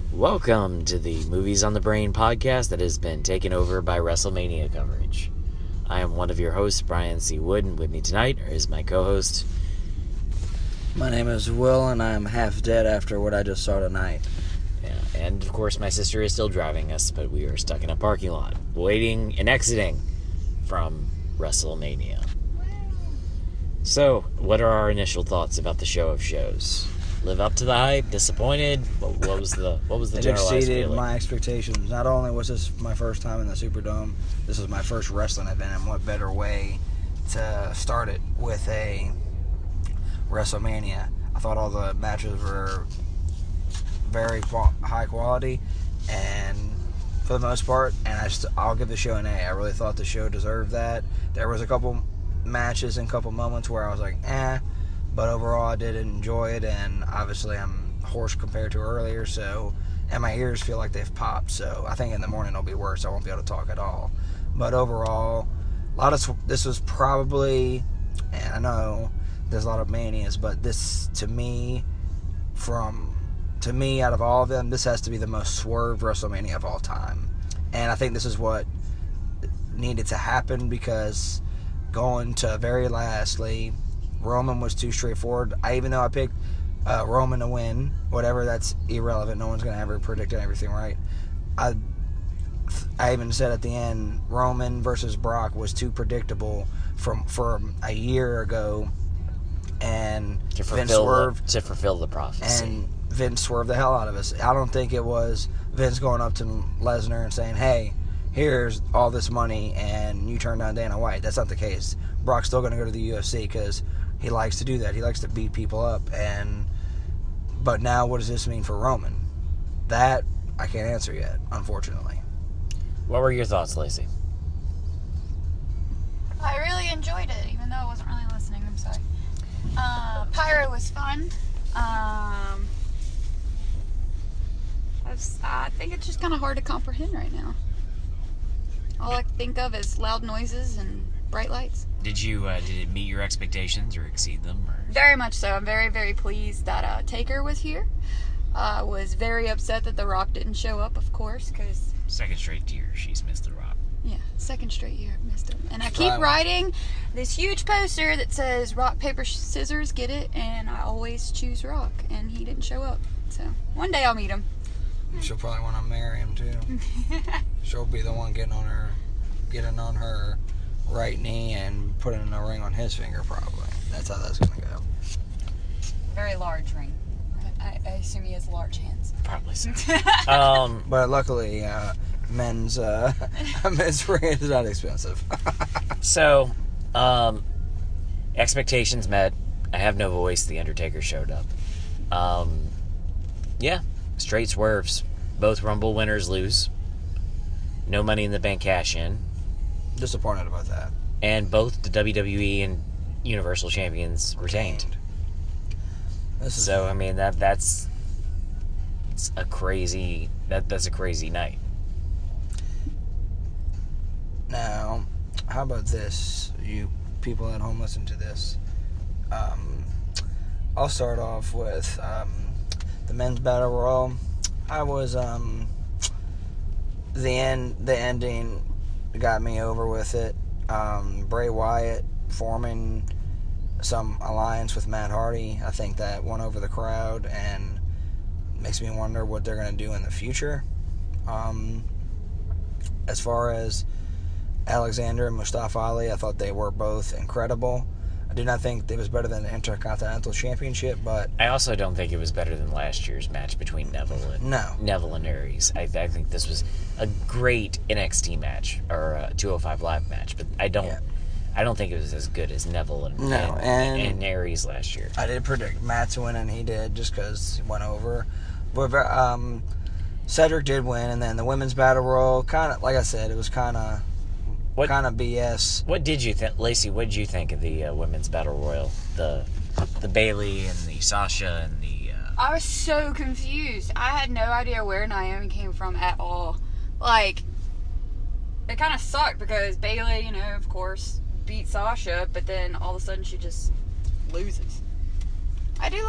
Welcome to the Movies on the Brain podcast that has been taken over by WrestleMania coverage. I am one of your hosts, Brian C. Wood, and with me tonight is my co-host. My name is Will, and I am half dead after what I just saw tonight. Yeah, and of course, my sister is still driving us, but we are stuck in a parking lot, waiting and exiting from WrestleMania. So, what are our initial thoughts about the show of shows? Live up to the hype? Disappointed? What was the It generalized exceeded feeling? my expectations. Not only was this my first time in the Superdome, this was my first wrestling event, and what better way to start it with a WrestleMania. I thought all the matches were very high quality, and for the most part, and I'll give the show an A. I really thought the show deserved that. There was a couple matches and couple moments where I was like, but overall I did enjoy it, and obviously I'm hoarse compared to earlier, so, and my ears feel like they've popped, so I think in the morning it'll be worse. I won't be able to talk at all. But overall, this was probably, and I know there's a lot of manias, but this, to me, out of all of them, this has to be the most swerved WrestleMania of all time. And I think this is what needed to happen, because going to very lastly, Roman was too straightforward. Even though I picked Roman to win, whatever, that's irrelevant. No one's going to ever predict everything right. I even said at the end, Roman versus Brock was too predictable from a year ago, and To Vince fulfill the prophecy. And Vince swerved the hell out of us. I don't think it was Vince going up to Lesnar and saying, hey, here's all this money and you turn down Dana White. That's not the case. Brock's still going to go to the UFC because he likes to do that. He likes to beat people up. But now what does this mean for Roman? That I can't answer yet, unfortunately. What were your thoughts, Lacey? I really enjoyed it, even though I wasn't really listening. I'm sorry. Pyro was fun. I think it's just kind of hard to comprehend right now. All I can think of is loud noises and bright lights. Did it meet your expectations or exceed them? Or? Very much so. I'm very, very pleased that Taker was here. I was very upset that The Rock didn't show up, of course, because... Second straight year she's missed The Rock. Yeah, second straight year I've missed him. And I keep writing this huge poster that says rock, paper, scissors, get it? And I always choose Rock, and he didn't show up. So, one day I'll meet him. She'll probably want to marry him, too. She'll be the one getting on her right knee and putting a ring on his finger, probably. That's how that's going to go. Very large ring. I assume he has large hands. Probably so. But luckily, men's ring is not expensive. So, expectations met. I have no voice. The Undertaker showed up. Yeah, straight swerves. Both Rumble winners lose. No Money in the Bank cash in. Disappointed about that. And both the WWE and Universal Champions retained. So I mean that's a crazy night. Now, how about this? You people at home listen to this. I'll start off with the men's battle royal. I was the ending got me over with it. Bray Wyatt forming some alliance with Matt Hardy, I think that won over the crowd and makes me wonder what they're going to do in the future. As far as Alexander and Mustafa Ali, I thought they were both incredible. I do not think it was better than the Intercontinental Championship, but... I also don't think it was better than last year's match between Neville and Aries. I think this was a great NXT match, or a 205 Live match, but I don't think it was as good as Neville and Aries last year. I did predict Matt to win, and he did, just because he went over. But Cedric did win, and then the women's battle royal, kind of, like I said, it was kind of BS. What did you think, Lacey? What did you think of the women's battle royal? The Bayley and the Sasha and the. I was so confused. I had no idea where Naomi came from at all. Like, it kind of sucked because Bayley, of course, beat Sasha, but then all of a sudden she just loses. I do like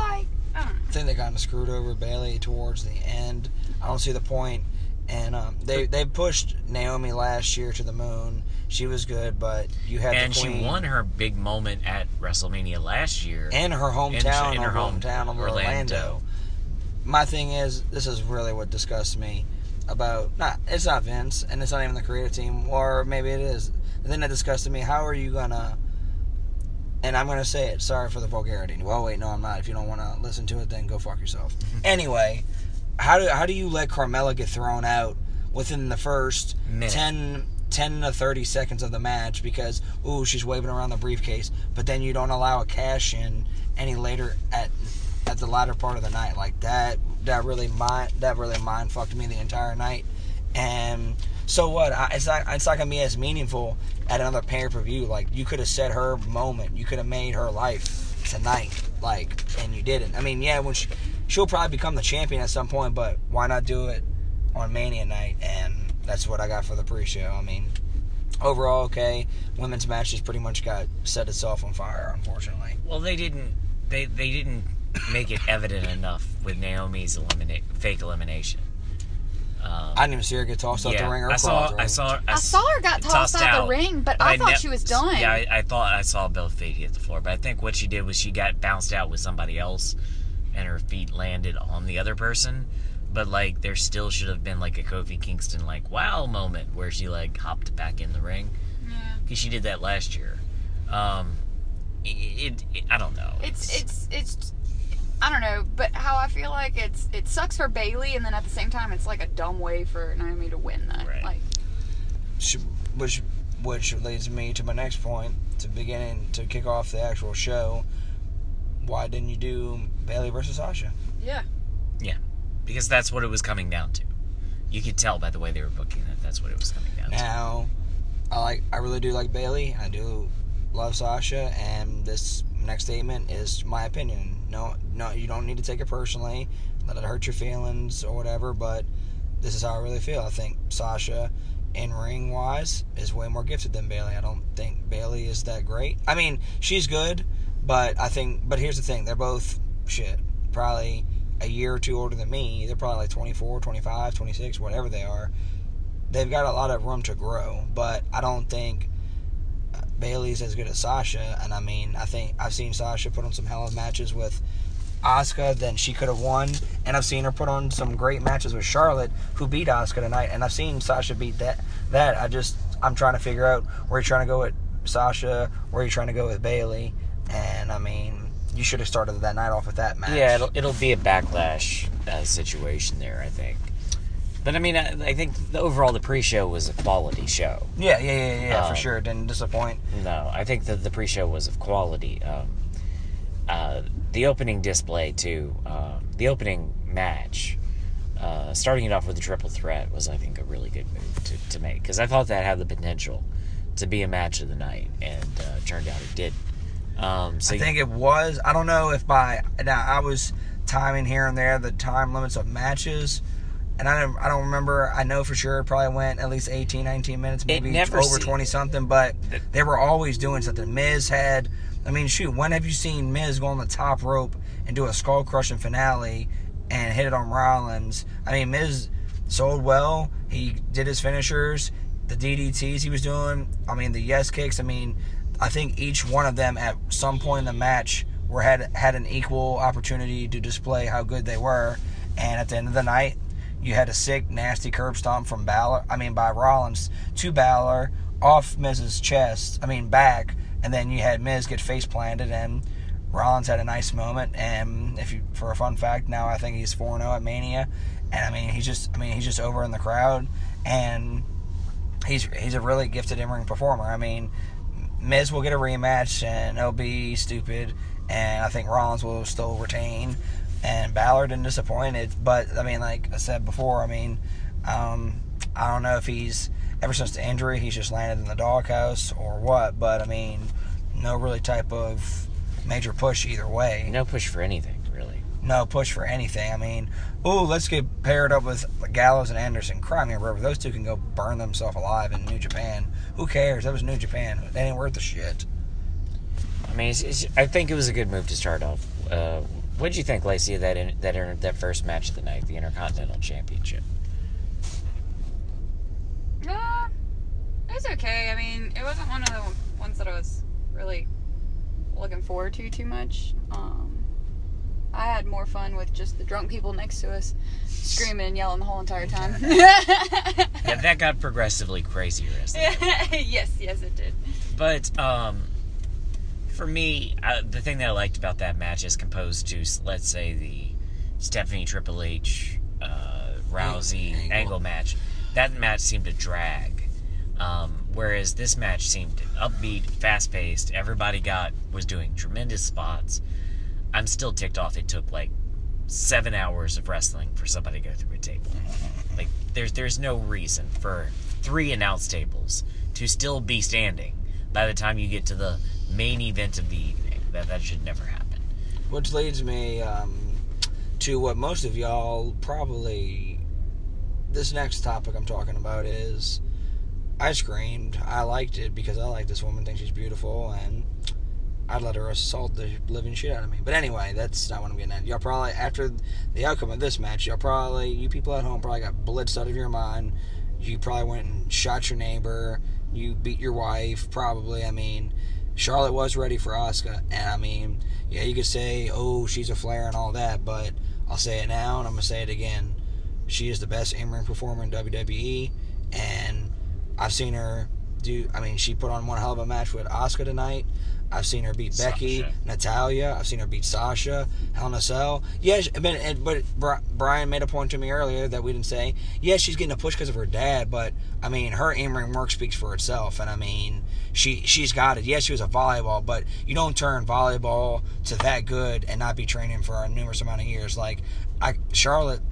I don't know. I think they kind of screwed over Bayley towards the end. I don't see the point. And they pushed Naomi last year to the moon. She was good, but you had and the Queen. she won her big moment at WrestleMania last year. In her hometown, in her hometown of Orlando. My thing is, this is really what disgusts me about... It's not Vince, and it's not even the creative team, or maybe it is. The thing that disgusted me, how are you going to... And I'm going to say it, sorry for the vulgarity. Well, wait, no, I'm not. If you don't want to listen to it, then go fuck yourself. Anyway, how do you let Carmella get thrown out within the first 10 to 30 seconds of the match because, she's waving around the briefcase, but then you don't allow a cash-in any later at the latter part of the night? Like, that really mind fucked me the entire night. And so what? It's not going to be as meaningful at another pay-per-view. Like, you could have set her moment. You could have made her life tonight. Like, and you didn't. I mean, yeah, when she'll probably become the champion at some point, but why not do it on Mania night? And that's what I got for the pre-show. I mean, overall, okay. Women's matches pretty much got set itself on fire, unfortunately. Well, they didn't make it evident enough with Naomi's fake elimination. I didn't even see her get tossed out the ring or I saw her got tossed out the ring, but I thought she was done. Yeah, I thought I saw Bella Fate hit the floor, but I think what she did was she got bounced out with somebody else, and her feet landed on the other person. But, like, there still should have been, like, a Kofi Kingston, like, wow moment where she, like, hopped back in the ring. Yeah. Because she did that last year. I don't know. It's I don't know, but how I feel like it sucks for Bayley, and then at the same time, it's like a dumb way for Naomi to win that. Right. Like, which leads me to my next point, to kick off the actual show. Why didn't you do Bayley versus Sasha? Yeah. Yeah. Because that's what it was coming down to. You could tell by the way they were booking it. That's what it was coming down to. Now, I really do like Bayley. I do love Sasha, and this next statement is my opinion. No, you don't need to take it personally. Let it hurt your feelings or whatever, but this is how I really feel. I think Sasha, in ring wise, is way more gifted than Bayley. I don't think Bayley is that great. I mean, she's good, but here's the thing. They're both probably a year or two older than me. They're probably like 24, 25, 26, whatever they are. They've got a lot of room to grow, but I don't think Bayley's as good as Sasha. And I mean, I think I've seen Sasha put on some hell of matches with Asuka than she could have won, and I've seen her put on some great matches with Charlotte, who beat Asuka tonight, and I've seen Sasha beat that. I'm trying to figure out where you're trying to go with Sasha, where you're trying to go with Bayley, and I mean, you should have started that night off with that match. Yeah, it'll be a backlash situation there, I think. But I mean, I think the pre-show was a quality show. Yeah, for sure. It didn't disappoint. No, I think that the pre-show was of quality. The opening display, too, the opening match, starting it off with a triple threat was, I think, a really good move to make. Because I thought that had the potential to be a match of the night, and turned out it did. I think it was. I don't know if I was timing here and there the time limits of matches, and I don't remember. I know for sure it probably went at least 18, 19 minutes, maybe over 20-something, but they were always doing something. Miz had... I mean, shoot, when have you seen Miz go on the top rope and do a skull-crushing finale and hit it on Rollins? I mean, Miz sold well. He did his finishers, the DDTs he was doing. I mean, the yes kicks. I mean, I think each one of them at some point in the match had an equal opportunity to display how good they were. And at the end of the night, you had a sick, nasty curb stomp from by Rollins to Balor off Miz's back. And then you had Miz get face planted, and Rollins had a nice moment. And for a fun fact, now I think he's 4-0 at Mania. And he's just over in the crowd, and he's a really gifted in-ring performer. I mean, Miz will get a rematch, and it'll be stupid, and I think Rollins will still retain. And Balor didn't disappoint. But I mean, like I said before, I don't know if he's... Ever since the injury, he's just landed in the doghouse or what. But, I mean, no really type of major push either way. No push for anything, really. No push for anything. I mean, let's get paired up with Gallows and Anderson. Cry me a river. Those two can go burn themselves alive in New Japan. Who cares? That was New Japan. They ain't worth the shit. I mean, I think it was a good move to start off What did you think, Lacey, of that first match of the night, the Intercontinental Championship? It was okay. I mean, it wasn't one of the ones that I was really looking forward to too much. I had more fun with just the drunk people next to us screaming and yelling the whole entire time. Yeah, that got progressively crazier as the Yes, it did. But for me, the thing that I liked about that match as composed to, let's say, the Stephanie Triple H Rousey Angle match, that match seemed to drag. Whereas this match seemed upbeat, fast-paced. Everybody was doing tremendous spots. I'm still ticked off. It took like 7 hours of wrestling for somebody to go through a table. Like there's no reason for 3 announce tables to still be standing by the time you get to the main event of the evening. That should never happen. Which leads me to what most of y'all probably. This next topic I'm talking about is. I screamed. I liked it because I like this woman, think she's beautiful, and I'd let her assault the living shit out of me. But anyway, that's not what I'm getting at. Y'all probably, after the outcome of this match, you people at home probably got blitzed out of your mind. You probably went and shot your neighbor. You beat your wife, probably. I mean, Charlotte was ready for Asuka. And I mean, yeah, you could say, oh, she's a Flair and all that, but I'll say it now and I'm going to say it again. She is the best in-ring performer in WWE, and I've seen her she put on one hell of a match with Asuka tonight. I've seen her beat Becky, Natalya. I've seen her beat Sasha, Hell in a Cell. Yeah, but Brian made a point to me earlier that we didn't say. Yeah, she's getting a push because of her dad, but, I mean, her in-ring work speaks for itself. And, I mean, she's got it. Yeah, she was a volleyball, but you don't turn volleyball to that good and not be training for a numerous amount of years. Like, Charlotte's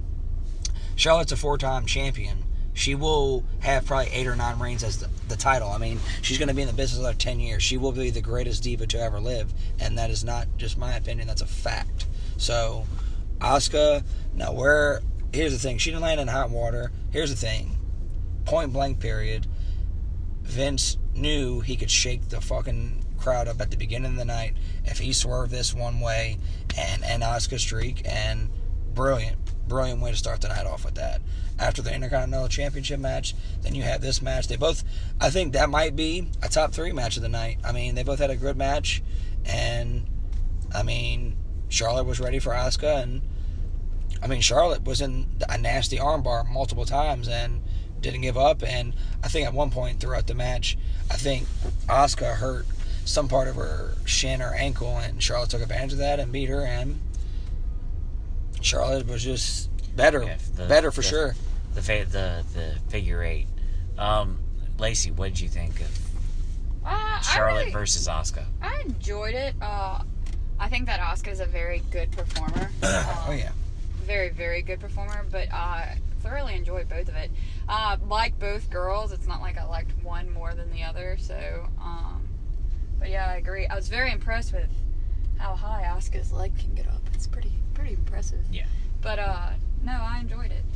a 4-time champion. She will have probably 8 or 9 reigns as the title. I mean, she's going to be in the business another 10 years. She will be the greatest diva to ever live. And that is not just my opinion. That's a fact. So, Asuka, here's the thing. She didn't land in hot water. Here's the thing. Point blank period. Vince knew he could shake the fucking crowd up at the beginning of the night if he swerved this one way and Asuka streak. And brilliant way to start the night off with that. After the Intercontinental Championship match, then you have this match. I think that might be a top 3 match of the night. I mean, they both had a good match, and, I mean, Charlotte was ready for Asuka, and, I mean, Charlotte was in a nasty armbar multiple times and didn't give up, and I think at one point throughout the match, I think Asuka hurt some part of her shin or ankle, and Charlotte took advantage of that and beat her, and Charlotte was just better for sure. The figure 8. Lacey, what did you think of Charlotte versus Asuka? I enjoyed it. I think that Asuka is a very good performer. Oh yeah, very, very good performer. But I thoroughly enjoyed both of it. Like both girls, it's not like I liked one more than the other. So, but yeah, I agree. I was very impressed with how high Asuka's leg can get up. It's pretty impressive. Yeah. But no, I enjoyed it.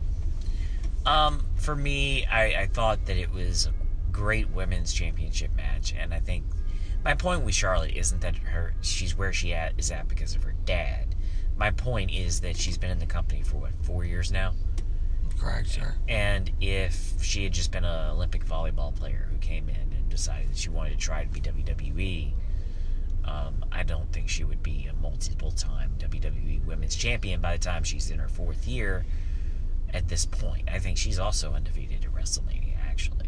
For me, I thought that it was a great women's championship match, and I think my point with Charlotte isn't that she's where she is at because of her dad. My point is that she's been in the company for 4 years now? Correct, sir. And if she had just been an Olympic volleyball player who came in and decided that she wanted to try to be WWE, I don't think she would be a multiple-time WWE Women's Champion by the time she's in her 4th year at this point. I think she's also undefeated at WrestleMania, actually.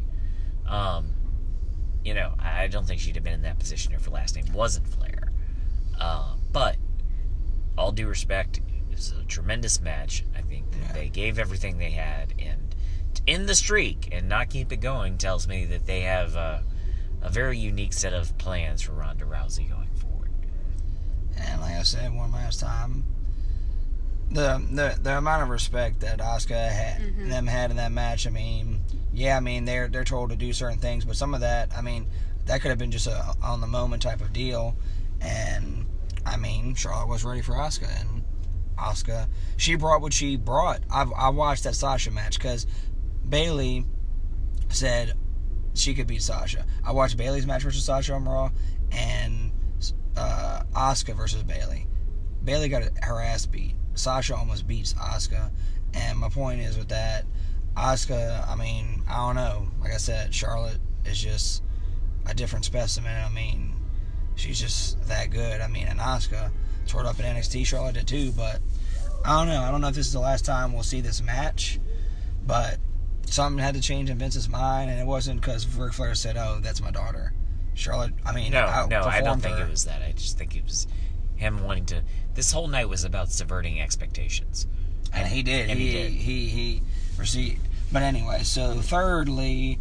I don't think she'd have been in that position if her last name wasn't Flair. But, all due respect, it was a tremendous match. I think that they gave everything they had, and to end the streak and not keep it going tells me that they have a very unique set of plans for Ronda Rousey going forward. And like I said one last time, the amount of respect that Asuka had in that match, I mean, they're told to do certain things, but some of that, I mean, that could have been just a on the moment type of deal. And I mean, Charlotte was ready for Asuka, and Asuka, she brought what she brought. I watched that Sasha match because Bayley said she could beat Sasha. I watched Bayley's match versus Sasha on Raw, and Asuka versus Bayley. Bayley got her ass beat. Sasha almost beats Asuka. And my point is with that, Asuka, I mean, I don't know. Like I said, Charlotte is just a different specimen. I mean, she's just that good. I mean, and Asuka tore it up in NXT. Charlotte did too, but I don't know. I don't know if this is the last time we'll see this match, but something had to change in Vince's mind, and it wasn't because Ric Flair said, "Oh, that's my daughter." Charlotte, I mean, No, I don't think her. it was that. I just think it was him wanting to. This whole night was about subverting expectations, And he did. And He received. But anyway, so thirdly,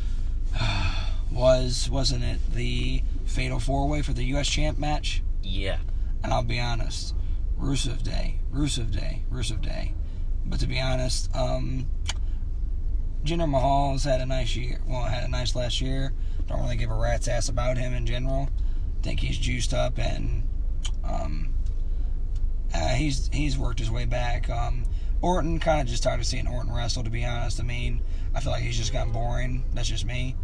wasn't it the Fatal 4-Way for the U.S. Champ match? Yeah. And I'll be honest, Rusev Day. But to be honest, Jinder Mahal's had a nice year. Well, had a nice last year. Don't really give a rat's ass about him in general. Think he's juiced up and he's worked his way back. Orton, kind of just tired of seeing Orton wrestle, to be honest. I mean, I feel like he's just gotten boring. That's just me.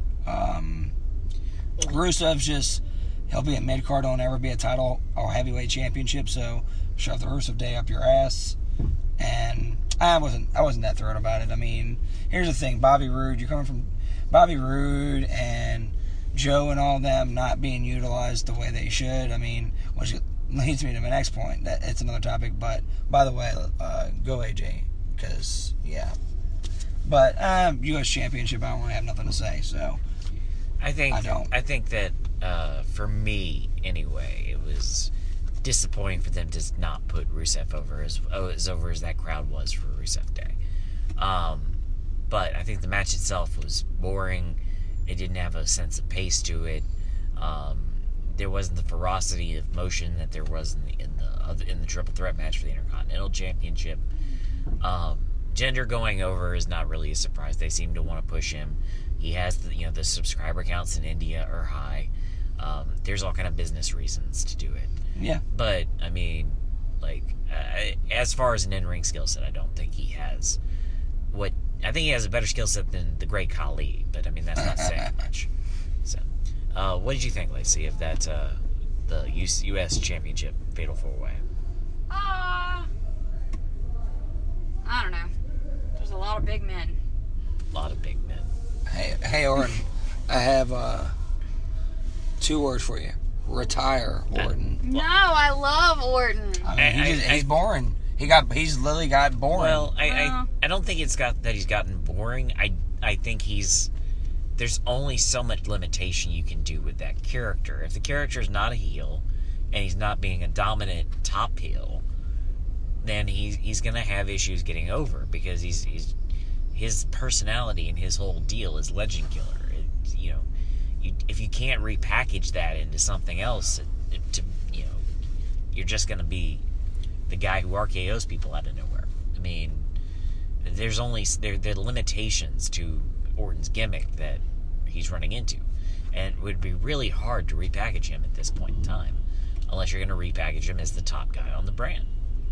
Rusev's just, he'll be a mid-card, don't ever be a title or heavyweight championship, so shove the Rusev Day up your ass. And I wasn't that thrilled about it. I mean, here's the thing, Bobby Roode, you're coming from Bobby Roode and Joe and all them not being utilized the way they should. I mean, which leads me to my next point. That it's another topic, but by the way, go AJ, because yeah. But U.S. Championship, I don't really have nothing to say. So I think that for me anyway, it was disappointing for them to not put Rusev over as over as that crowd was for Rusev Day. But I think the match itself was boring. It didn't have a sense of pace to it. There wasn't the ferocity of motion that there was in the triple threat match for the Intercontinental Championship. Jinder going over is not really a surprise. They seem to want to push him. He has the subscriber counts in India are high. There's all kind of business reasons to do it. yeah, But I mean, as far as an in-ring skill set, I don't think he has what. I think he has a better skill set than the Great Khali, but I mean that's not saying much. So, what did you think, Lacey, of that the U.S. Championship Fatal 4-Way? I don't know. There's a lot of big men. A lot of big men. Hey, Orton, I have 2 words for you. Retire, Orton. No, I love Orton. I mean, he's boring. He's literally got boring. Well, I don't think he's gotten boring. I think there's only so much limitation you can do with that character. If the character is not a heel and he's not being a dominant top heel, then he's gonna have issues getting over because his personality and his whole deal is Legend Killer. If you can't repackage that into something else, you're just gonna be the guy who RKO's people out of nowhere. I mean, there are limitations to Orton's gimmick that he's running into, and it would be really hard to repackage him at this point in time, unless you're going to repackage him as the top guy on the brand.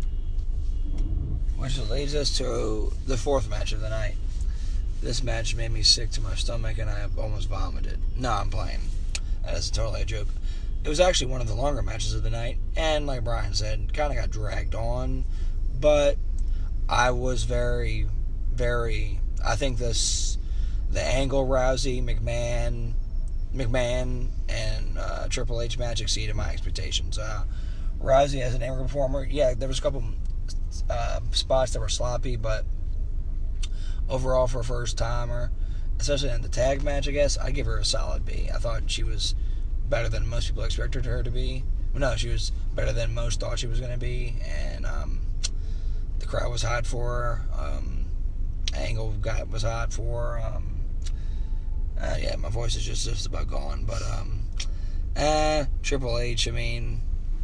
Which leads us to the 4th match of the night. This match made me sick to my stomach, and I almost vomited. No, I'm playing. That is totally a joke. It was actually one of the longer matches of the night, and like Brian said, kind of got dragged on, but I was very, very... I think the Angle, Rousey, McMahon, and Triple H match exceeded my expectations. Rousey as an in-ring performer, yeah, there was a couple spots that were sloppy, but overall for a first-timer, especially in the tag match, I guess, I'd give her a solid B. I thought she was better than most people expected her to be. Well, no, she was better than most thought she was going to be, and the crowd was hot for her. Angle was hot for her. Yeah, my voice is just about gone, but Triple H, I mean,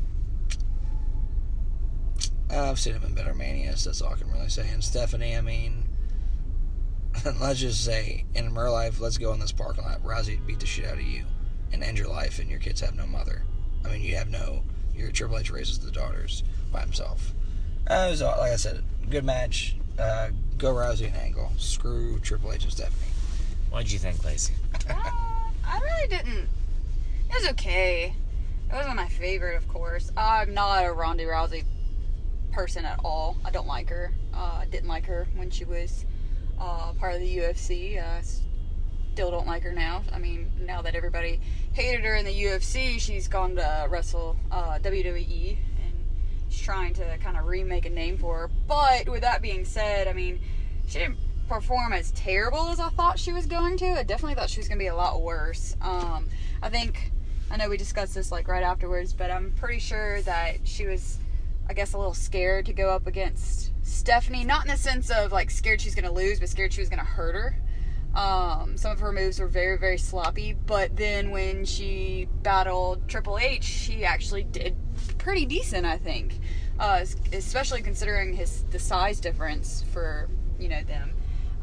I've seen him in better manias, that's all I can really say. And Stephanie, I mean, let's just say, in real life, let's go in this parking lot, Rousey beat the shit out of you and end your life, and your kids have no mother. I mean, your Triple H raises the daughters by himself. It was, like I said, good match. Go Rousey and Angle. Screw Triple H and Stephanie. What did you think, Lacey? I really didn't. It was okay. It wasn't my favorite, of course. I'm not a Ronda Rousey person at all. I don't like her. I didn't like her when she was part of the UFC. Still don't like her now. I mean, now that everybody hated her in the UFC, she's gone to wrestle WWE, and she's trying to kind of remake a name for her. But with that being said, I mean, she didn't perform as terrible as I thought she was going to. I definitely thought she was going to be a lot worse. I know we discussed this like right afterwards, but I'm pretty sure that she was, I guess, a little scared to go up against Stephanie. Not in the sense of like scared she's going to lose, but scared she was going to hurt her. Some of her moves were very, very sloppy, but then when she battled Triple H, she actually did pretty decent, I think. Especially considering the size difference for, them.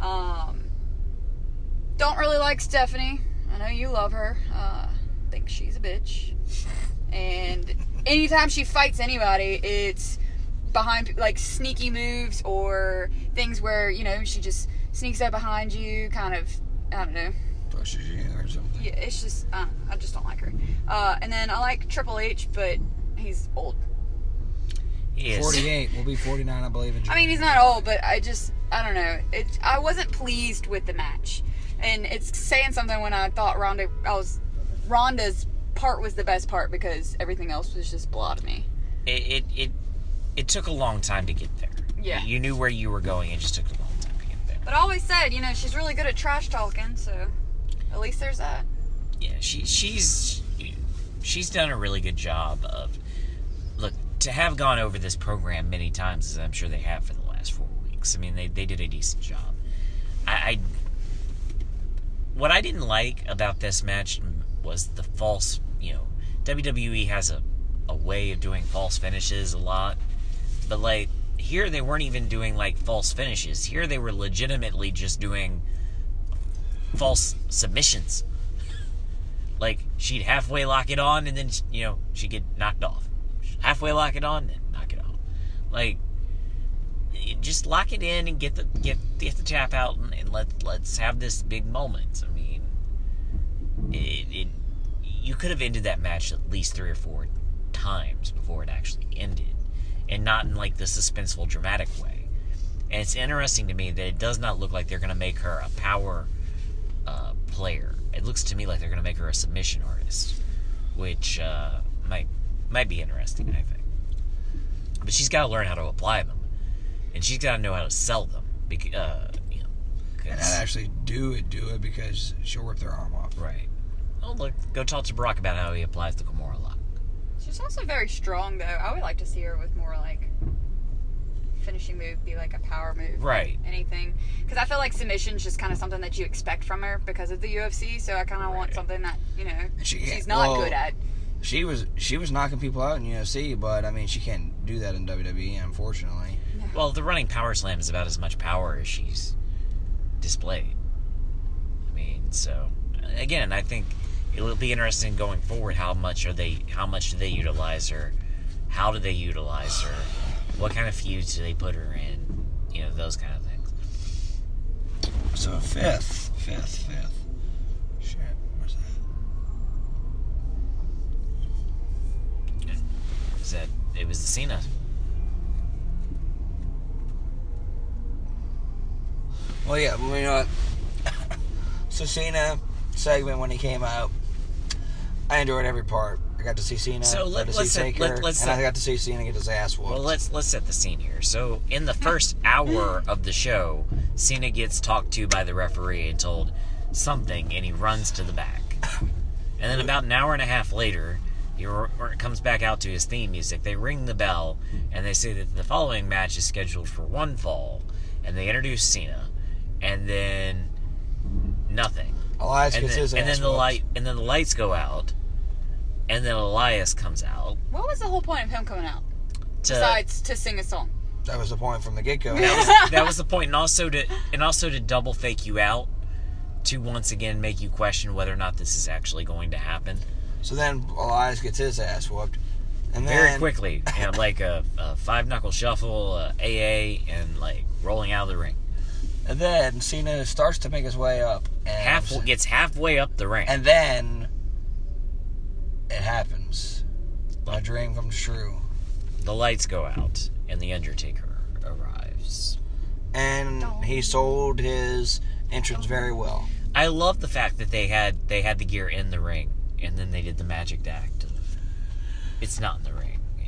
Don't really like Stephanie. I know you love her. Think she's a bitch. And anytime she fights anybody, it's behind, like, sneaky moves or things where, she just sneaks up behind you, kind of, I don't know. Pushes you or something. Yeah, it's just, I just don't like her. And then I like Triple H, but he's old. He is. 48. We'll be 49, I believe, in June. I mean, he's not old, but I don't know. I wasn't pleased with the match. And it's saying something when I thought Ronda's part was the best part because everything else was just blah to me. It took a long time to get there. Yeah. You knew where you were going. It just took a long time to get there. But I always said, she's really good at trash talking, so at least there's that. Yeah, she's done a really good job of, look, to have gone over this program many times, as I'm sure they have for the last 4 weeks. I mean, they did a decent job. What I didn't like about this match was the false, WWE has a way of doing false finishes a lot. But, like, here they weren't even doing, like, false finishes. Here they were legitimately just doing false submissions. Like, she'd halfway lock it on, and then, she'd get knocked off. Halfway lock it on, then knock it off. Like, just lock it in and get the tap out, and let's have this big moment. I mean, you could have ended that match at least 3 or 4 times before it actually ended, and not in like the suspenseful, dramatic way. And it's interesting to me that it does not look like they're going to make her a power player. It looks to me like they're going to make her a submission artist, which might be interesting, I think. But she's got to learn how to apply them, and she's got to know how to sell them. And not actually do it because she'll rip their arm off. Right. Oh, look, go talk to Brock about how he applies the Kimura lock. She's also very strong, though. I would like to see her with more, like, finishing move, be like a power move. Right. Anything. Because I feel like submission's just kind of something that you expect from her because of the UFC, so I kind of want something that, she's not good at. She was knocking people out in UFC, but, I mean, she can't do that in WWE, unfortunately. Well, the running power slam is about as much power as she's displayed. I mean, so, again, I think it'll be interesting going forward. How much do they utilize her? How do they utilize her? What kind of feuds do they put her in? Those kind of things. So fifth. Shit, where's that? It was the Cena. Well, yeah, you know what? So Cena segment when he came out, I enjoyed every part. I got to see Cena, So got to see Taker, and I got to see Cena get his ass whooped. Well, let's set the scene here. So, in the first hour of the show, Cena gets talked to by the referee and told something, and he runs to the back. And then about an hour and a half later, he comes back out to his theme music. They ring the bell, and they say that the following match is scheduled for one fall, and they introduce Cena, and then nothing. Elias gets his ass and then whooped. the lights go out, and then Elias comes out. What was the whole point of him coming out? Besides to sing a song. That was the point from the get-go. That was the point, and also to double fake you out, to once again make you question whether or not this is actually going to happen. So then Elias gets his ass whooped, and then Very quickly, like a 5-knuckle shuffle, AA, and like rolling out of the ring. And then Cena starts to make his way up, and Gets halfway up the ring, and then it happens. My dream comes true. The lights go out, and the Undertaker arrives. And he sold his entrance very well. I love the fact that they had the gear in the ring, and then they did the magic act of it's not in the ring.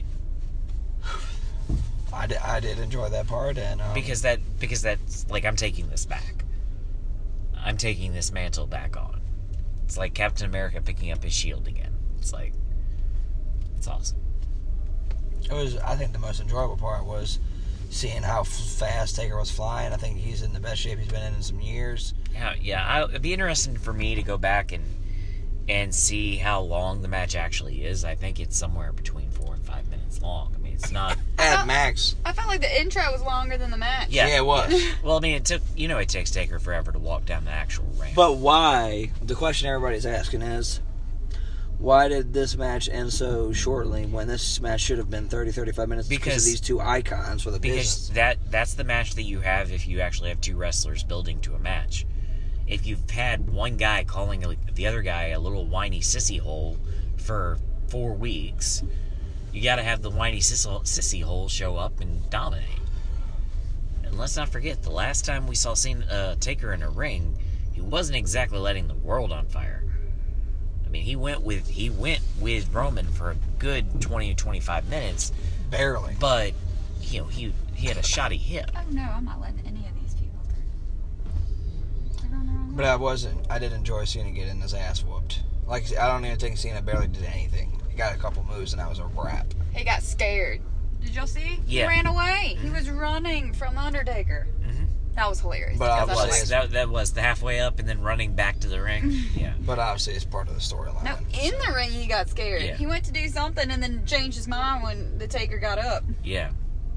I did enjoy that part, and because that's like I'm taking this back. I'm taking this mantle back on. It's like Captain America picking up his shield again. It's like it's awesome. it was. I think the most enjoyable part was seeing how fast Taker was flying. I think he's in the best shape he's been in some years. Yeah. It'd be interesting for me to go back and see how long the match actually is. I think it's somewhere between 4 and 5 minutes long. I mean, it's not At max. I felt like the intro was longer than the match. Yeah. Yeah, it was. Well, I mean, it takes Taker forever to walk down the actual ramp. But why? The question everybody's asking is, why did this match end so shortly when this match should have been 30, 35 minutes because of these two icons for the business? Because that's the match that you have if you actually have two wrestlers building to a match. If you've had one guy calling the other guy a little whiny sissy hole for 4 weeks, you got to have the whiny sissy hole show up and dominate. And let's not forget, the last time we saw Taker in a ring, he wasn't exactly letting the world on fire. I mean, he went with Roman for a good 20 to 25 minutes. Barely. But, he had a shoddy hip. Oh no, I'm not letting any of these people through. They're going the wrong way. But I did enjoy Cena getting his ass whooped. Like, I don't even think Cena barely did anything. He got a couple moves and that was a wrap. He got scared. Did y'all see? Yeah. He ran away. He was running from the Undertaker. Mm-hmm. That was hilarious. But because That was the halfway up and then running back to the ring. Yeah. But obviously it's part of the storyline. No, in the ring he got scared. Yeah. He went to do something and then changed his mind when the Taker got up. Yeah.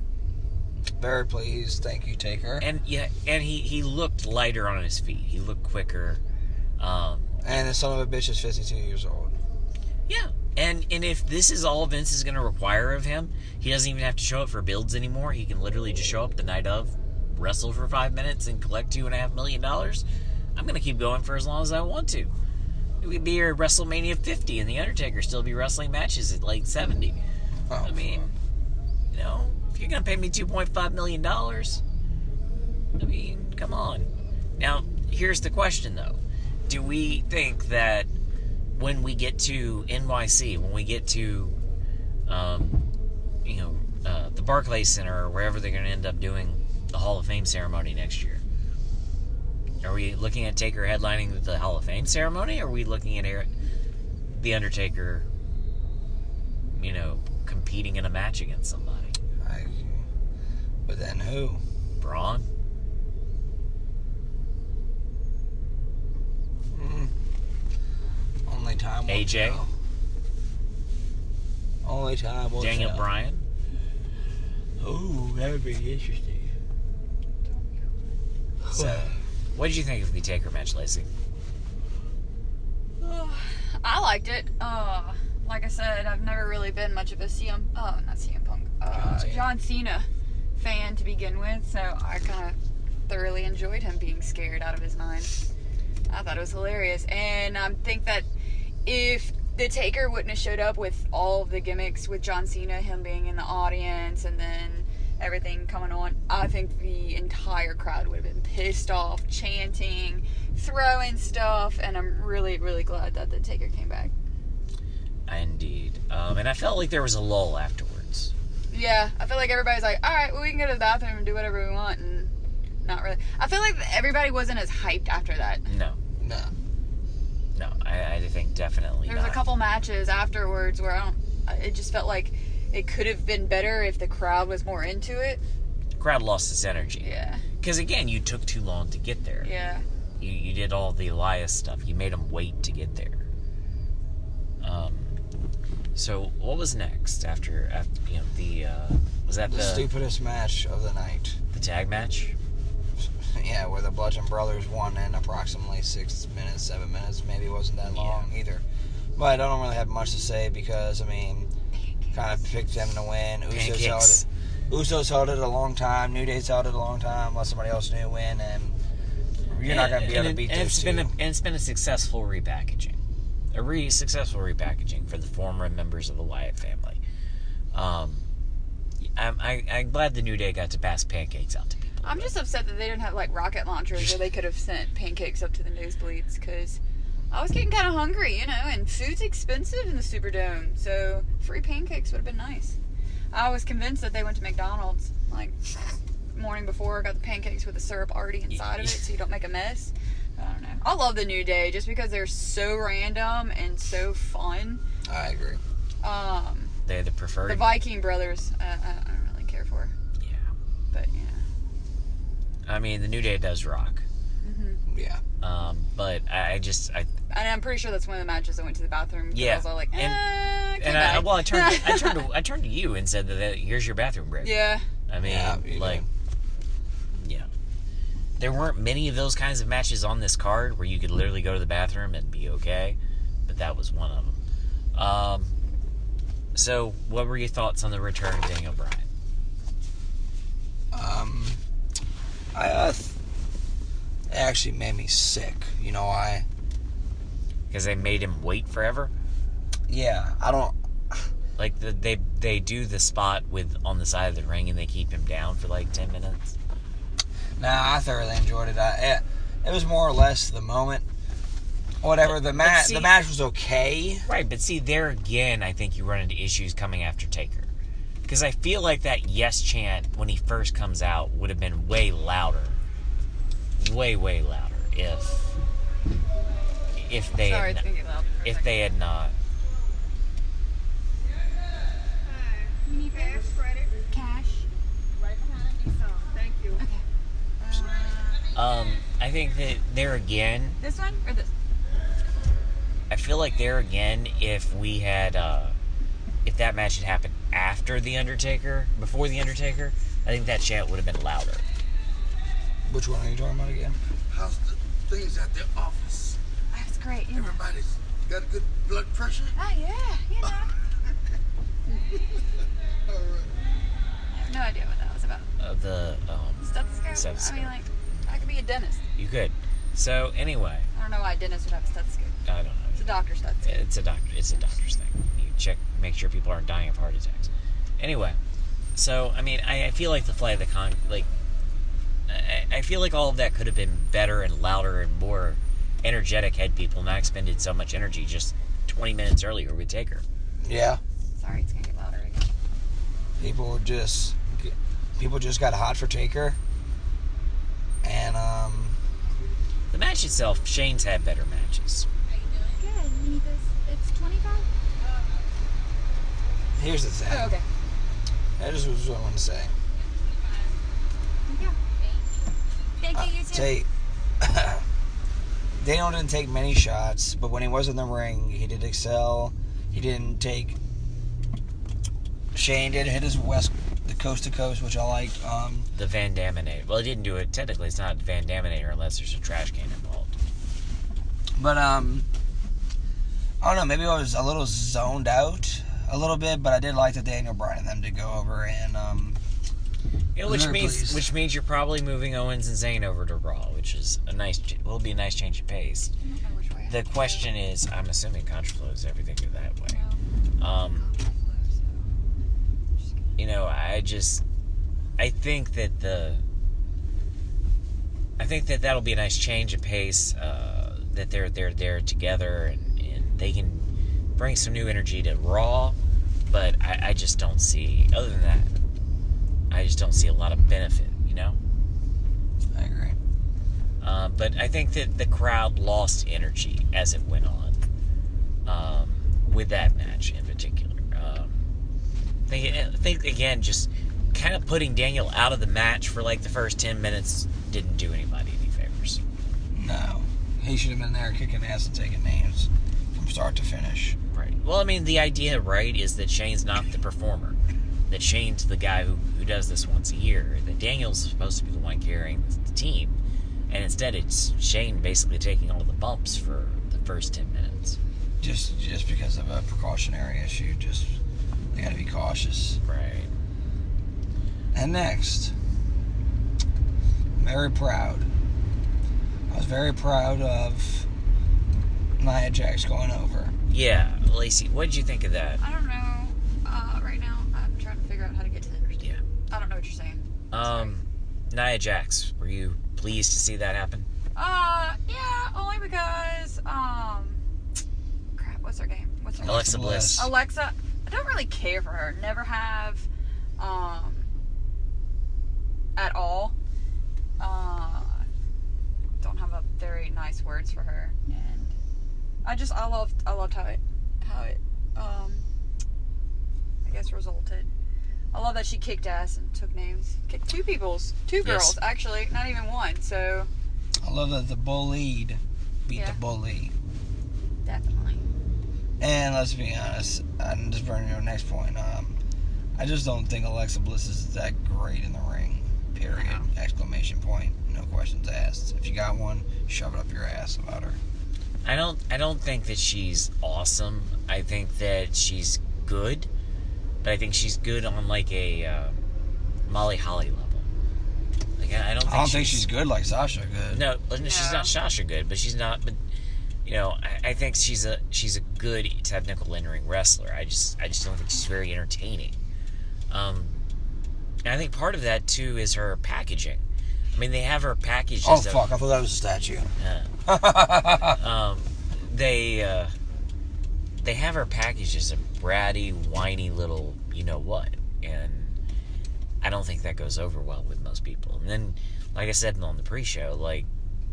Very pleased. Thank you, Taker. And he looked lighter on his feet. He looked quicker. And the son of a bitch is 52 years old. Yeah. And if this is all Vince is going to require of him, he doesn't even have to show up for builds anymore. He can literally just show up the night of, wrestle for 5 minutes, and collect $2.5 million. I'm going to keep going for as long as I want to. It would be here at WrestleMania 50, and the Undertaker still be wrestling matches at like 70. Oh, I mean, if you're going to pay me $2.5 million, I mean, come on. Now, here's the question, though. Do we think that when we get to NYC, when we get to, the Barclays Center or wherever they're going to end up doing the Hall of Fame ceremony next year, are we looking at Taker headlining the Hall of Fame ceremony, or are we looking at the Undertaker, competing in a match against somebody? But then who? Braun? Only time will AJ? tell. Only time will Daniel tell. Bryan? Ooh, that would be interesting. So, what did you think of the Taker match, Lacey? I liked it. Like I said, I've never really been much of a not CM Punk, John Cena fan to begin with, so I kind of thoroughly enjoyed him being scared out of his mind. I thought it was hilarious, and I think that if the Taker wouldn't have showed up with all of the gimmicks with John Cena, him being in the audience, and then everything coming on, I think the entire crowd would have been pissed off, chanting, throwing stuff, and I'm really, really glad that the Taker came back. Indeed. And I felt like there was a lull afterwards. Yeah, I feel like everybody's like, alright, well, we can go to the bathroom and do whatever we want, and not really. I feel like everybody wasn't as hyped after that. No, I think definitely There was not. a couple matches afterwards where it just felt like it could have been better if the crowd was more into it. The crowd lost its energy. Yeah. Because, again, you took too long to get there. Yeah. You did all the Elias stuff. You made them wait to get there. So, what was next after was that The the stupidest match of the night. tag match? Yeah, where the Bludgeon Brothers won in approximately 6 minutes, 7 minutes. Maybe it wasn't that long either. But I don't really have much to say because, kind of picked them to win. Usos held it a long time. New Day's held it a long time. Let somebody else new win, and you're not going to be able to beat those two. It's been a successful repackaging. Successful repackaging for the former members of the Wyatt family. I'm glad the New Day got to pass pancakes out to people. I'm just upset that they didn't have like rocket launchers where they could have sent pancakes up to the nosebleeds, because I was getting kind of hungry, and food's expensive in the Superdome, so free pancakes would have been nice. I was convinced that they went to McDonald's like morning before, got the pancakes with the syrup already inside of it, so you don't make a mess. I don't know. I love the New Day just because they're so random and so fun. I agree. They're the preferred. The Viking brothers, I don't really care for. Yeah. But I mean, the New Day does rock. Mm-hmm. Yeah. But I and I'm pretty sure that's one of the matches I went to the bathroom. Yeah. I was all like, I turned to you and said that here's your bathroom break. Yeah. I mean, yeah, yeah. There weren't many of those kinds of matches on this card where you could literally go to the bathroom and be okay, but that was one of them. So, what were your thoughts on the return of Daniel Bryan? It actually made me sick. You know why? Because they made him wait forever? Yeah, I don't... Like, they do the spot on the side of the ring and they keep him down for like 10 minutes? Nah, I thoroughly enjoyed it. It was more or less the moment. Whatever, the match was okay. Right, but see, there again, I think you run into issues coming after Taker. Because I feel like that yes chant, when he first comes out, would have been way louder. Way, way louder if they had not. You need credit? Cash? Right behind me, so thank you. Okay. I think that there again, This one or this? I feel like there again, if we had, if that match had happened after The Undertaker, before The Undertaker, I think that chant would have been louder. Which one are you talking about again? How's the things at the office? That's great. Everybody's got good blood pressure? Oh yeah. All right. I have no idea what that was about. The Stethoscope? Stethoscope. I mean, like, I could be a dentist. You could. So anyway, I don't know why a dentist would have a stethoscope. I don't know. It's a doctor's stethoscope. It's a doctor's thing. You check, make sure people aren't dying of heart attacks. Anyway, so I mean, I feel like the Flight of the Con, like, I feel like all of that could have been better and louder and more energetic had people not expended so much energy just 20 minutes earlier with Taker. Yeah. Sorry, it's gonna get louder again. People just got hot for Taker. And, The match itself, Shane's had better matches. Good. You need this. It's 25. here's the thing. Oh, okay. That just was what I wanted to say. Yeah. Thank you. You too. Daniel didn't take many shots, but when he was in the ring, he did excel. He didn't take... Shane did hit the coast to coast, which I liked. The Van Daminator. Well, he didn't do it. Technically, it's not Van Daminator unless there's a trash can involved. But, I don't know, maybe I was a little zoned out a little bit, but I did like that Daniel Bryan and them to go over and, which means you're probably moving Owens and Zayn over to Raw, which is will be a nice change of pace. I don't know which way. The question is, I'm assuming contraflows everything go that way. I think that that'll be a nice change of pace. That they're there together and they can bring some new energy to Raw, but I just don't see. Other than that, I just don't see a lot of benefit. I agree. But I think that the crowd lost energy as it went on with that match in particular. I think again, just kind of putting Daniel out of the match for like the first 10 minutes didn't do anybody any favors. No. He should have been there kicking ass and taking names from start to finish. Right. Well, I mean, the idea, right, is that Shane's not the performer. That Shane's the guy who does this once a year. That Daniel's supposed to be the one carrying the team. And instead, it's Shane basically taking all the bumps for the first 10 minutes. Just because of a precautionary issue. They gotta be cautious. Right. And next, very proud. I was very proud of Nia Jax going over. Yeah, Lacey, what did you think of that? I don't know right now. Nia Jax, were you pleased to see that happen? Yeah, only because, crap, what's her name? Alexa Bliss. Alexa, I don't really care for her. Never have, at all. Don't have a very nice words for her, and I loved how it, I guess resulted. I love that she kicked ass and took names. Kicked two girls, actually, not even one, so. I love that the bullied beat the bully. Definitely. And let's be honest, I'm just bringing you to the next point. I just don't think Alexa Bliss is that great in the ring. Period. No. Exclamation point. No questions asked. If you got one, shove it up your ass about her. I don't think that she's awesome. I think that she's good, but I think she's good on like a Molly Holly level. Like I don't think she's good like Sasha good. No, she's not Sasha good, but she's not. But you know, I think she's a good technical in-ring wrestler. I just don't think she's very entertaining. And I think part of that too is her packaging. I mean, they have her packaged. Oh fuck! I thought that was a statue. They have her packaged as a bratty, whiny little you know what, and I don't think that goes over well with most people. And then, like I said on the pre-show, like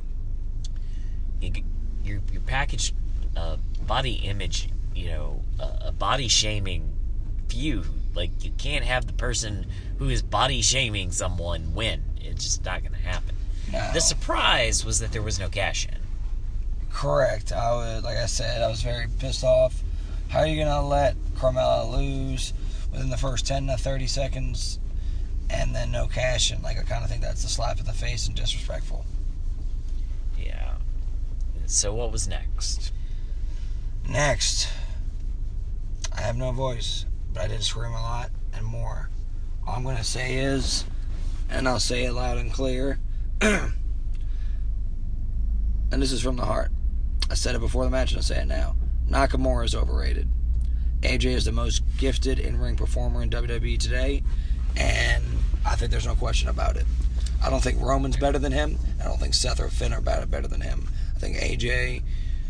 you package body image, a body shaming feud. Like you can't have the person who is body shaming someone win. It's just not going to happen. No. The surprise was that there was no cash in. Correct. Like I said, I was very pissed off. How are you going to let Carmella lose within the first 10 to 30 seconds and then no cash in? Like, I kind of think that's a slap in the face and disrespectful. Yeah. So what was next? Next, I have no voice, but I did scream a lot and more. All I'm going to say is, and I'll say it loud and clear, and this is from the heart. I said it before the match and I'll say it now. Nakamura is overrated. AJ is the most gifted in-ring performer in WWE today, and I think there's no question about it. I don't think Roman's better than him. I don't think Seth or Finn are better than him. I think AJ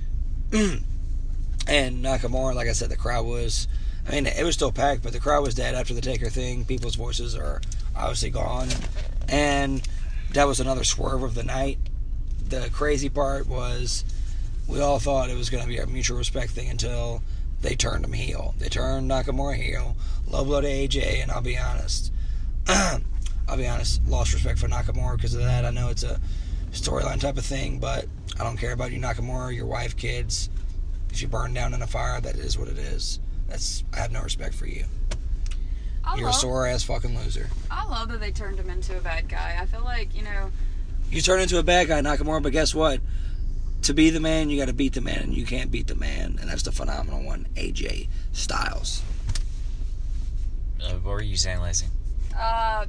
and Nakamura, like I said, the crowd was... I mean, it was still packed, but the crowd was dead after the Taker thing. People's voices are obviously gone. And that was another swerve of the night. The crazy part was we all thought it was going to be a mutual respect thing until they turned him heel. They turned Nakamura heel, low blow to AJ, and I'll be honest, lost respect for Nakamura because of that. I know it's a storyline type of thing, but I don't care about you, Nakamura, your wife, kids. If you burn down in a fire, that is what it is. I have no respect for you. You're a sore-ass fucking loser. I love that they turned him into a bad guy. I feel like, You turn into a bad guy, Nakamura, but guess what? To be the man, you got to beat the man, and you can't beat the man, and that's the phenomenal one, AJ Styles. What were you saying, Lacey? I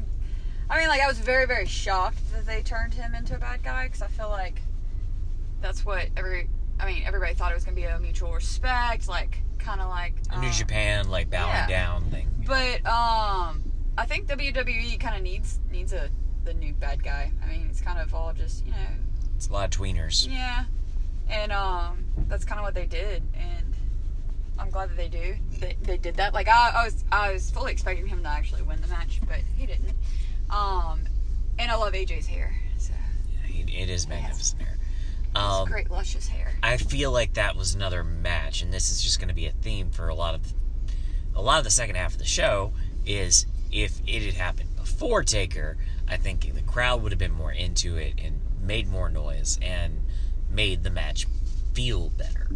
was very, very shocked that they turned him into a bad guy, because I feel like that's what everybody thought it was going to be a mutual respect, like, kind of like... New Japan, like, bowing down thing. But, I think WWE kind of needs the new bad guy. I mean, it's kind of all just, It's a lot of tweeners. Yeah. And, that's kind of what they did, and I'm glad that they did that. Like, I was fully expecting him to actually win the match, but he didn't. And I love AJ's hair, so... Yeah, it is magnificent hair. It's great, luscious hair. I feel like that was another match, and this is just going to be a theme for a lot of the second half of the show, is if it had happened before Taker, I think the crowd would have been more into it and made more noise and made the match feel better.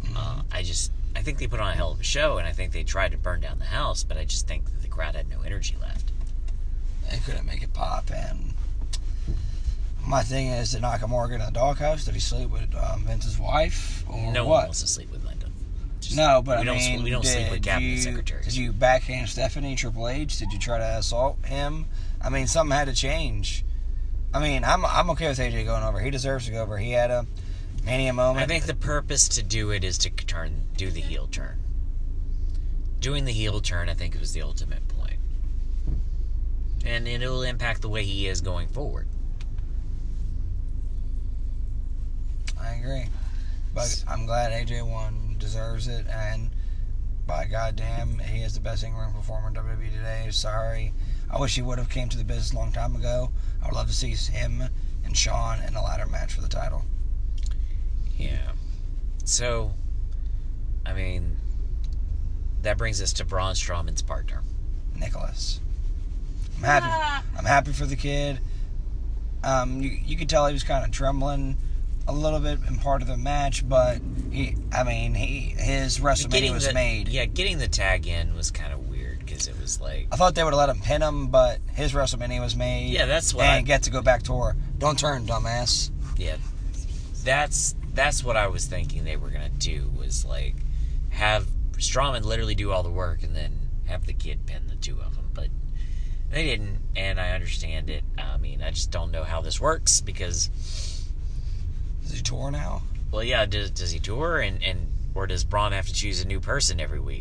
I think they put on a hell of a show, and I think they tried to burn down the house, but I just think that the crowd had no energy left. They couldn't make it pop, and my thing is, did Nakamura get in the doghouse? Did he sleep with Vince's wife? Or no what? one wants to sleep with Linda. No, but we don't sleep with cabinet secretaries. Did you backhand Stephanie, Triple H? Did you try to assault him? I mean, something had to change. I mean, I'm okay with AJ going over. He deserves to go over. He had a Mania moment. I think the purpose to do it is to do the heel turn. Doing the heel turn, I think, was the ultimate point. and it will impact the way he is going forward. I agree. But I'm glad AJ won, deserves it, and by goddamn, he is the best in-ring performer in WWE today. Sorry. I wish he would have came to the business a long time ago. I would love to see him and Shawn in a ladder match for the title. Yeah. So, I mean, that brings us to Braun Strowman's partner, Nicholas. I'm happy. I'm happy for the kid. You could tell he was kind of trembling a little bit in part of the match, but his WrestleMania was made. Yeah, getting the tag in was kind of weird because it was like, I thought they would have let him pin him, but his WrestleMania was made. Yeah, that's what. And get to go back to her. Don't turn, dumbass. Yeah, that's what I was thinking they were gonna do, was like have Strowman literally do all the work and then have the kid pin the two of them, but they didn't, and I understand it. I mean, I just don't know how this works because. Is he tour now? Well, yeah. Does he tour, and or does Braun have to choose a new person every week?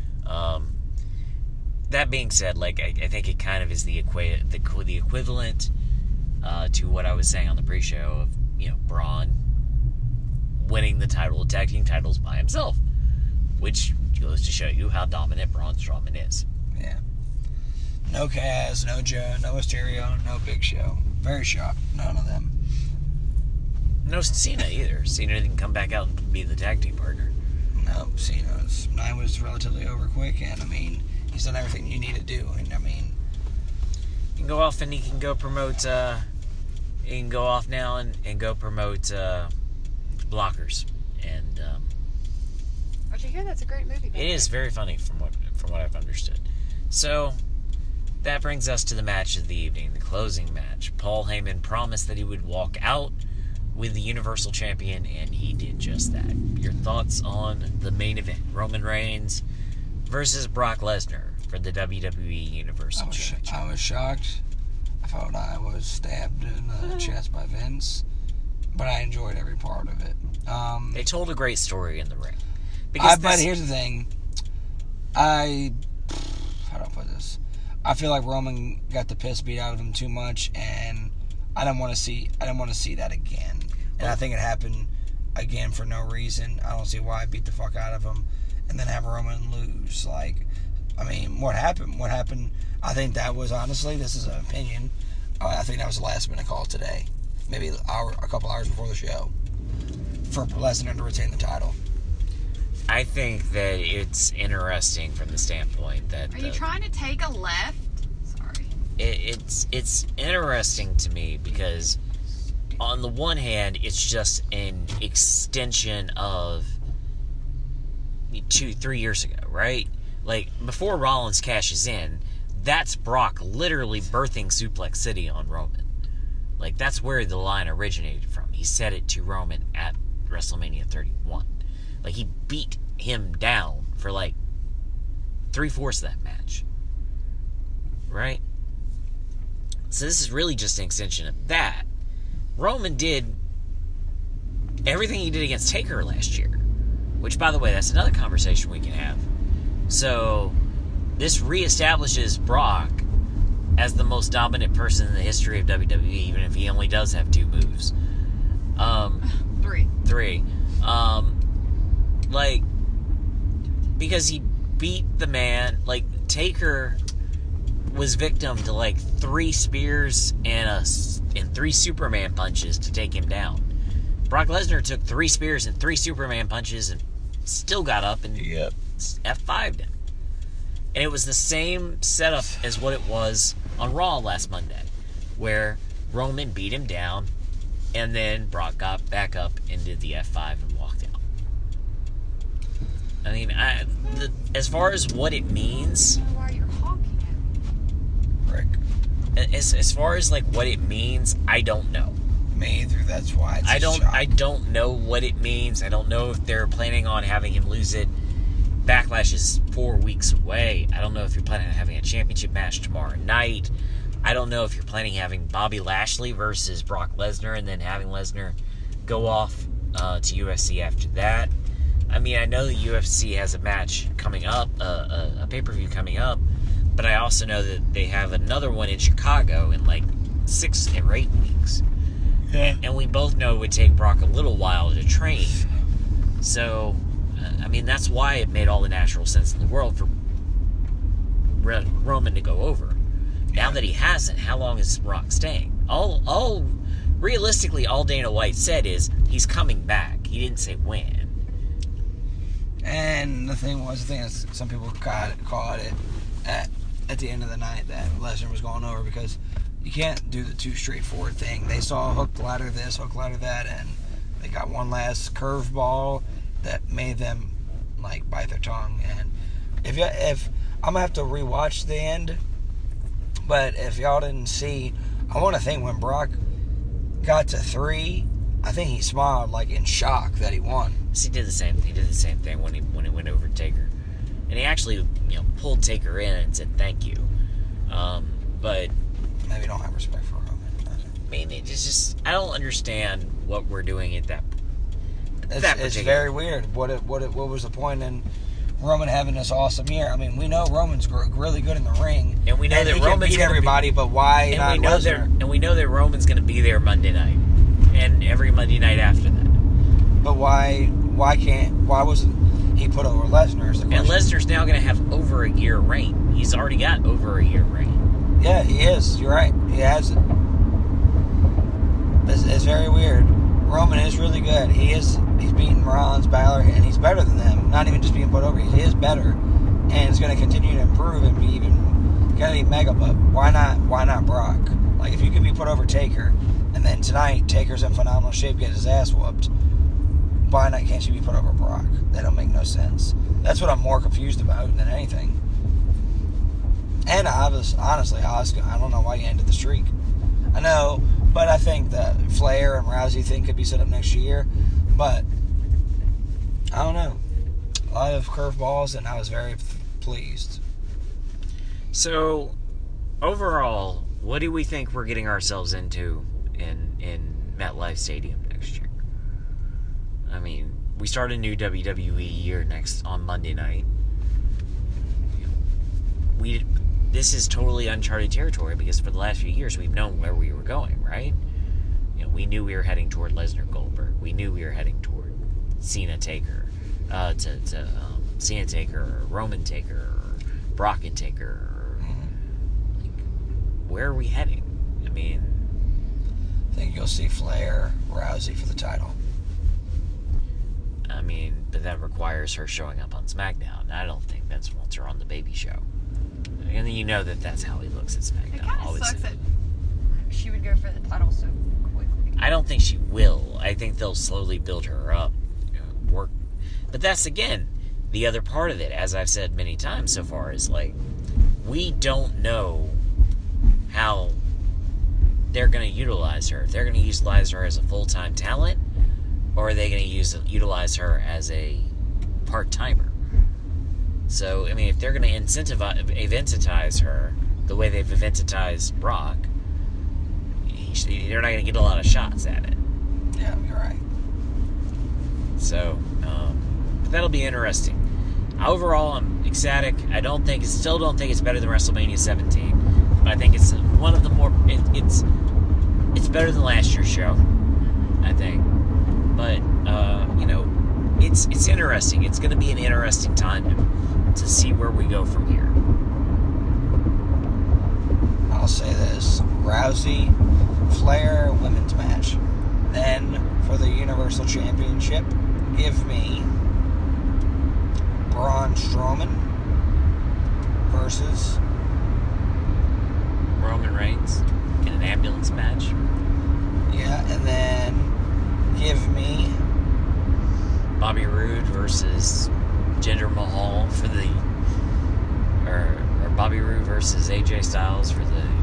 That being said, like I think it kind of is the equivalent to what I was saying on the pre-show of Braun winning the tag team titles by himself, which goes to show you how dominant Braun Strowman is. Yeah. No Kaz, no Joe, no Mysterio, no Big Show. Very shocked. None of them. No Cena either. Cena didn't come back out and be the tag team partner. No, Cena's night was relatively over quick, and I mean, he's done everything you need to do, and I mean, he can go off and he can go promote. He can go off now and go promote Blockers, and Did you hear that's a great movie? It is very funny from what I've understood. So that brings us to the match of the evening, the closing match. Paul Heyman promised that he would walk out with the Universal Champion, and he did just that. Your thoughts on the main event? Roman Reigns versus Brock Lesnar for the WWE Universal Championship. I was shocked. I felt I was stabbed in the chest by Vince, but I enjoyed every part of it. They told a great story in the ring. But here's the thing. How do I put this? I feel like Roman got the piss beat out of him too much, and I don't want to see that again. And I think it happened again for no reason. I don't see why I beat the fuck out of him and then have Roman lose. Like, I mean, what happened? I think that was, honestly, this is an opinion, I think that was the last minute call today. Maybe a couple hours before the show. For Lesnar to retain the title. I think that it's interesting from the standpoint that... Are you trying to take a left? Sorry. It's interesting to me because on the one hand, it's just an extension of 2-3 years ago, right? Like, before Rollins cashes in, that's Brock literally birthing Suplex City on Roman. Like, that's where the line originated from. He said it to Roman at WrestleMania 31. Like, he beat him down for, like, 3/4 of that match. Right? So this is really just an extension of that. Roman did everything he did against Taker last year. Which, by the way, that's another conversation we can have. So, this reestablishes Brock as the most dominant person in the history of WWE, even if he only does have 2 moves. 3. Like, because he beat the man, like, Taker was victim to, like, 3 spears and 3 Superman punches to take him down. Brock Lesnar took 3 spears and 3 Superman punches and still got up and F5'd him. And it was the same setup as what it was on Raw last Monday, where Roman beat him down, and then Brock got back up and did the F5 and walked out. I mean, as far as what it means... Why are you honking at me? Rick. As far as, like, what it means, I don't know. Me either, that's why it's I don't know what it means. I don't know if they're planning on having him lose it. Backlash is 4 weeks away. I don't know if you're planning on having a championship match tomorrow night. I don't know if you're planning on having Bobby Lashley versus Brock Lesnar and then having Lesnar go off to UFC after that. I mean, I know the UFC has a match coming up, a pay-per-view coming up, but but I also know that they have another one in Chicago in like 6 or 8 weeks. Yeah. And we both know it would take Brock a little while to train. So, I mean, that's why it made all the natural sense in the world for Roman to go over. Now that he hasn't, how long is Brock staying? Realistically, all Dana White said is he's coming back. He didn't say when. And the thing is, some people caught it at the end of the night that Lesnar was going over, because you can't do the too straightforward thing. They saw hook ladder this, hook ladder that, and they got one last curveball that made them like bite their tongue. And if I'm gonna have to rewatch the end, but if y'all didn't see, I want to think when Brock got to 3, I think he smiled like in shock that he won. He did the same thing when he went over Taker, and he actually pulled Taker in and said thank you. But maybe don't have respect for Roman. I mean, it's just I don't understand what we're doing at that. It's very weird. What was the point in Roman having this awesome year? I mean, we know Roman's really good in the ring, and we know that he Roman's can beat everybody. But why not Lesnar? And we know that Roman's going to be there Monday night, and every Monday night after that. But why wasn't he put over Lesnar? Is the question. And Lesnar's now going to have over a year reign. He's already got over a year reign. Yeah, he is. You're right. He has it. It's very weird. Roman is really good. He's beaten Rollins, Balor, and he's better than them. Not even just being put over. He is better, and it's going to continue to improve and be even going to be mega. But why not Brock? Like, if you could be put over Taker, and then tonight Taker's in phenomenal shape, get his ass whooped. Why not? Can't you be put over Brock? That don't make no sense. That's what I'm more confused about than anything. And honestly, Asuka, I don't know why you ended the streak. I know, but I think the Flair and Rousey thing could be set up next year. But I don't know. A lot of curveballs, and I was very pleased. So, overall, what do we think we're getting ourselves into in MetLife Stadium next year? I mean, we start a new WWE year on Monday night. This is totally uncharted territory because for the last few years we've known where we were going, right? We knew we were heading toward Lesnar Goldberg. We knew we were heading toward Cena Taker, Cena Taker, or Roman Taker, or Brock and Taker. Or, where are we heading? I mean, I think you'll see Flair, Rousey for the title. I mean, but that requires her showing up on SmackDown. I don't think Vince wants her on the baby show. And you know that's how he looks at SmackDown. It kind of sucks that she would go for the title so quickly. I don't think she will. I think they'll slowly build her up. But that's, again, the other part of it, as I've said many times so far, is like, we don't know how they're going to utilize her. If they're going to utilize her as a full-time talent, or are they going to utilize her as a part-timer? So, I mean, if they're going to eventitize her the way they've eventitized Brock, they're not going to get a lot of shots at it. Yeah, you're right. So, but that'll be interesting. Overall, I'm ecstatic. Still don't think it's better than WrestleMania 17, but I think it's one of the more. It's better than last year's show, I think. But it's interesting. It's going to be an interesting time to see where we go from here. I'll say this: Rousey, Flair women's match. Then for the Universal Championship, give me Braun Strowman versus Roman Reigns in an ambulance match. Yeah, and then give me Bobby Roode versus Jinder Mahal for the or Bobby Roode versus AJ Styles for the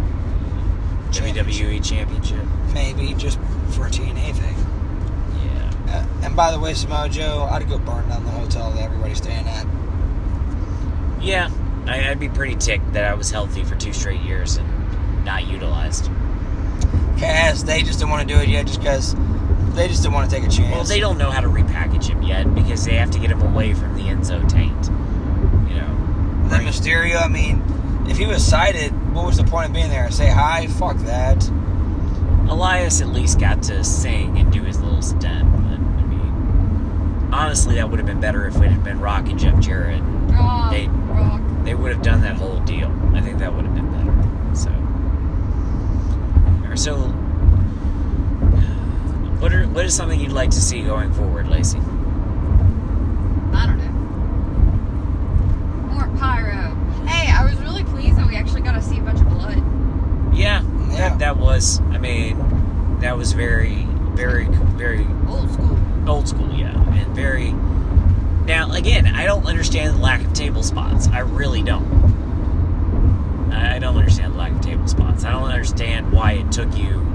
WWE Championship. Maybe just for a TNA thing. Yeah. And by the way, Samoa Joe, I'd go burn down the hotel that everybody's staying at. Yeah, I'd be pretty ticked that I was healthy for 2 straight years and not utilized. Cass, they just didn't want to do it yet just because they just didn't want to take a chance. Well, they don't know how to repackage him yet because they have to get him away from the Enzo taint. The Mysterio, I mean, If he was sighted, what was the point of being there? Say hi? Fuck that. Elias at least got to sing and do his little stunt. But, I mean, honestly, that would have been better if it had been Rock and Jeff Jarrett. Oh, They- Rock. They would have done that whole deal. I think that would have been better. So, what is something you'd like to see going forward, Lacey? I don't know. More pyro. Hey, I was really pleased that we actually got to see a bunch of blood. Yeah, Yeah. that was. I mean, that was very, very, very Old school. old school. Yeah, and very. Now, again, I don't understand the lack of table spots. I really don't. I don't understand the lack of table spots. I don't understand why it took you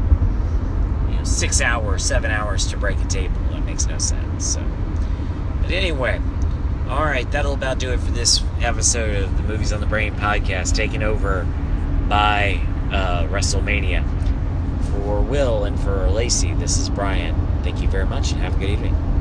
6 hours, 7 hours to break a table. That makes no sense. So, but anyway, all right, that'll about do it for this episode of the Movies on the Brain podcast, taken over by WrestleMania. For Will and for Lacey, this is Brian. Thank you very much, and have a good evening.